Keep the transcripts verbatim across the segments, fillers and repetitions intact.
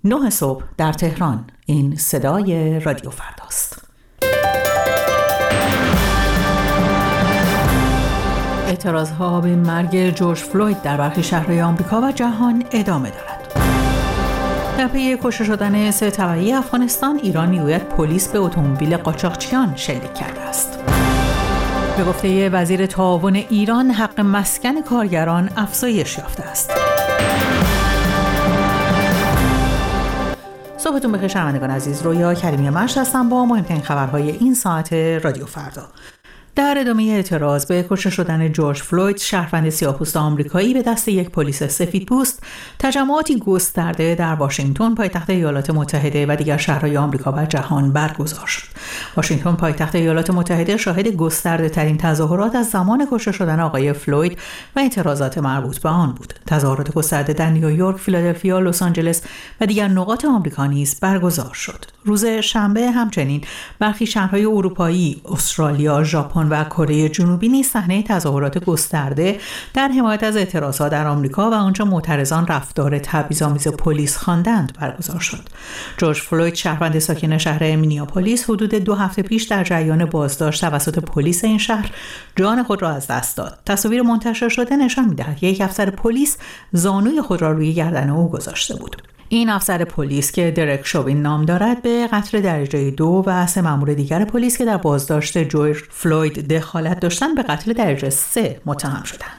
نه صبح در تهران. این صدای رادیو فرداست. اعتراضها به مرگ جورج فلوید در برخی شهرهای آمریکا و جهان ادامه دارد. در پی کشته شدن سه تبعی افغانستان، ایران میگوید پلیس به اتومبیل قاچاقچیان شلیک کرده است. به گفته وزیر تعاون ایران، حق مسکن کارگران افزایش یافته است. صبحتون بخیر شنوندگان عزیز. رویا کریمی مشت هستم با مهمترین خبرهای این ساعت رادیو فردا. در ادامه اعتراض به کشته شدن جورج فلوید، شهروند سیاه‌پوست آمریکایی به دست یک پلیس سفیدپوست، تجمعاتی گسترده در واشنگتن پایتخت ایالات متحده و دیگر شهرهای آمریکا و جهان برگزار شد. واشنگتن پایتخت ایالات متحده شاهد گسترده ترین تظاهرات از زمان کشته شدن آقای فلوید و اعتراضات مربوط به آن بود. تظاهرات گسترده در نیویورک، فیلادلفیا، لس آنجلس و دیگر نقاط آمریکا نیز برگزار شد. روز شنبه همچنین برخی شهرهای اروپایی، استرالیا، ژاپن و کره جنوبی نیز صحنه تظاهرات گسترده در حمایت از اعتراضات در آمریکا و آنچه معترضان رفتار تبعیض‌آمیز پلیس خواندند برگزار شد. جورج فلوید، شهروند ساکن شهر مینیاپولیس، حدود دو هفته پیش در جریان بازداشت توسط پلیس این شهر جان خود را از دست داد. تصاویر منتشر شده نشان می‌دهد یک افسر پلیس زانوی خود را روی گردن او گذاشته بود. این افسر پلیس که درک شوین نام دارد، به قتل درجه دو و سه مأمور دیگر پلیس که در بازداشت جورج فلوید دخالت داشتند به قتل درجه سه متهم شدند.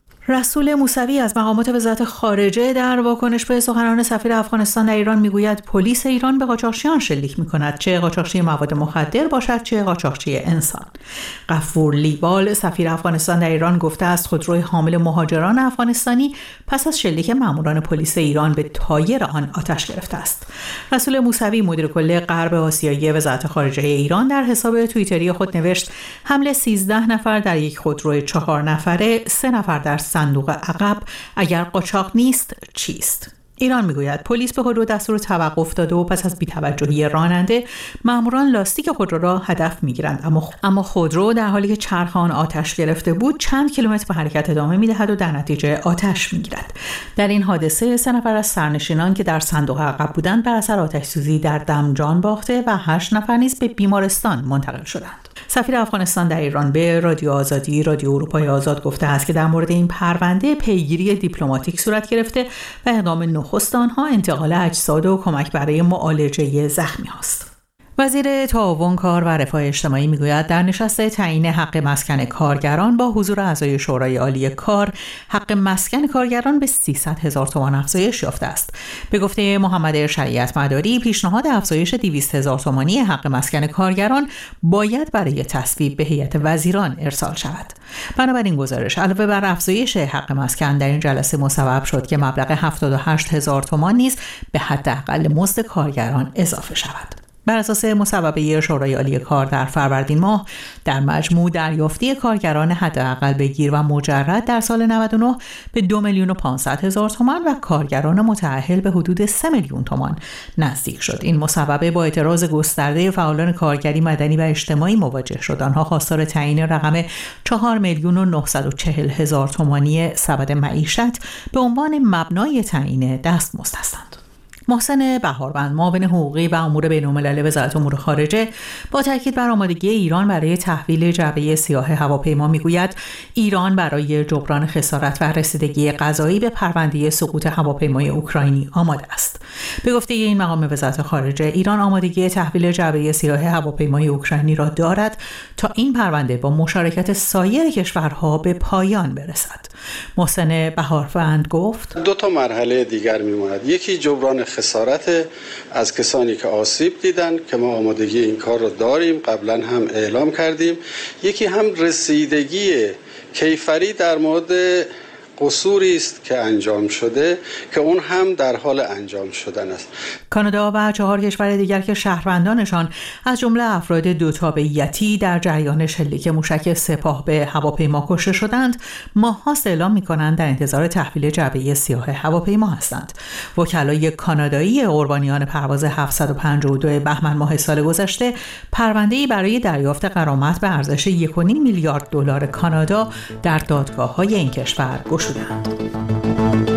رسول موسوی از مقامات وزارت خارجه در واکنش به سخنان سفیر افغانستان در ایران میگوید پلیس ایران به قاچاقچیان شلیک میکند، چه قاچاقچی مواد مخدر باشد چه قاچاقچی انسان. غفور لیبال، سفیر افغانستان در ایران، گفته است خودروی حامل مهاجران افغانستانی پس از شلیک ماموران پلیس ایران به تایر آن آتش گرفته است. رسول موسوی، مدیر کل غرب آسیایی وزارت خارجه ایران، در حساب توییتری خود نوشت حمله سیزده نفر در یک خودروی چهار نفره، سه نفر در صندوق عقب، اگر قاچاق نیست چیست؟ ایران میگوید پلیس به خودرو دستور توقف داده و پس از بی‌توجهی راننده ماموران لاستیک خودرو را هدف میگیرند، اما اما خودرو در حالی که چرخ آن آتش گرفته بود چند کیلومتر به حرکت ادامه میدهد و در نتیجه آتش میگیرد. در این حادثه سه نفر از سرنشینان که در صندوق عقب بودند بر اثر آتش سوزی در دم جان باخته و هشت نفر نیز به بیمارستان منتقل شدند. سفیر افغانستان در ایران به رادیو آزادی، رادیو اروپای آزاد، گفته است که در مورد این پرونده پیگیری دیپلماتیک صورت گرفته و اقدام نخست آنها انتقال اجساد و کمک برای معالجه زخمی هاست. وزیر تعاون، کار و رفاه اجتماعی میگوید در نشست تعیین حق مسکن کارگران با حضور اعضای شورای عالی کار، حق مسکن کارگران به سیصد هزار تومان افزایش یافته است. به گفته محمد شریعت مداری، پیشنهاد افزایش دویست هزار تومانی حق مسکن کارگران باید برای تصویب به هیئت وزیران ارسال شود. بنابراین گزارش علاوه بر افزایش حق مسکن در این جلسه مصوب شد که مبلغ هفتاد و هشت هزار تومان نیز به حداقل مزد کارگران اضافه شود. بر اساس مصوبه شورای عالی کار در فروردین ماه، در مجموع دریافتی کارگران حداقل بگیر و مجرد در سال نود و نه به دو میلیون و پانصد هزار تومان و کارگران متأهل به حدود سه میلیون تومان نزدیک شد. این مصوبه با اعتراض گسترده فعالان کارگری، مدنی و اجتماعی مواجه شد. آنها خواستار تعیین رقم چهار میلیون و نهصد و چهل هزار تومانی سبد معیشت به عنوان مبنای تعیین دستمزد هستند. محسن بهاروند، معاون حقوقی و امور بین‌الملل وزارت امور خارجه، با تاکید بر آمادگی ایران برای تحویل جعبه سیاه هواپیما میگوید ایران برای جبران خسارت و رسیدگی قضایی به پرونده سقوط هواپیمای اوکراینی آماده است. به گفته این مقام وزارت خارجه، ایران آمادگی تحویل جعبه سیاه هواپیمای اوکراینی را دارد تا این پرونده با مشارکت سایر کشورها به پایان برسد. محسن بهاروند گفت دو تا مرحله دیگر میماند. یکی جبران خسارت از کسانی که آسیب دیدن که ما آمادگی این کار رو داریم، قبلا هم اعلام کردیم. یکی هم رسیدگی کیفری در مورد قصوری است که انجام شده که اون هم در حال انجام شدن است. کانادا و چهار کشور دیگر که شهروندانشان از جمله افراد دو تابعیتی در جریان شلیک موشک سپاه به هواپیما کشته شدند، ماه‌هاست اعلام می‌کنند در انتظار تحویل جعبه سیاه هواپیما هستند. وکلای کانادایی قربانیان پرواز هفتصد و پنجاه و دو بهمن ماه سال گذشته پرونده‌ای برای دریافت غرامت به ارزش یک و نیم میلیارد دلار کانادا در دادگاه‌های این کشور گشودند.